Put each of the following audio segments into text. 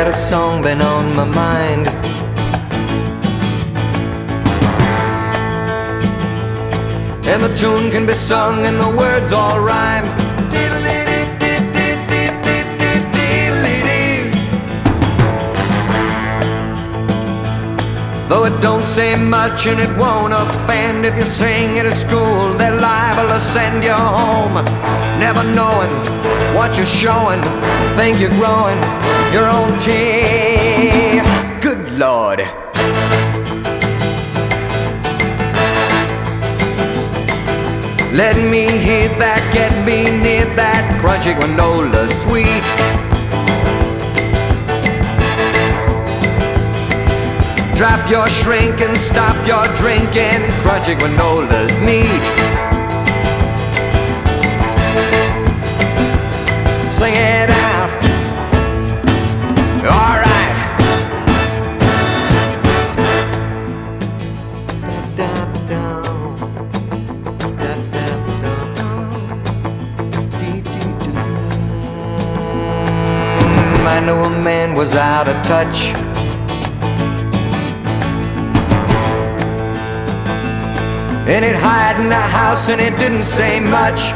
a song been on my mind. And the tune can be sung and the words all rhyme. Though it don't say much and it won't offend, if you sing it at school, they're liable to send you home. Never knowing what you're showing, think you're growing your own tea. Good Lord. Let me hear that, get me near that crunchy granola sweet. Drop your shrink and stop your drinking, crunchy granola's neat. Sing it out. All right. I knew a man was out of touch. And it hid in the house and it didn't say much.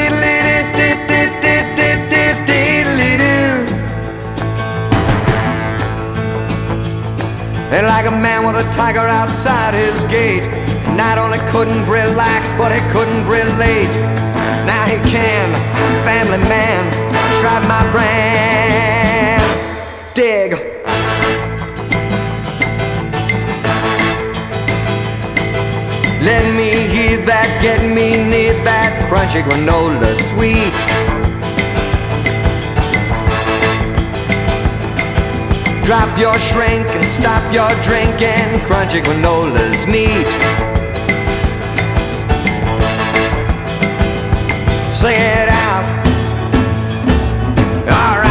And like a man with a tiger outside his gate, not only couldn't relax, but he couldn't relate. Now he can, family man, try my brand. Dig. Let me hear that, get me near that crunchy granola sweet. Drop your shrink and stop your drinking, crunchy granola's neat. Sing it out. All right.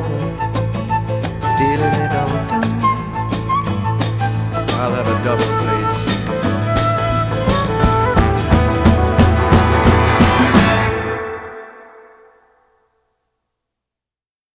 I'll have a double.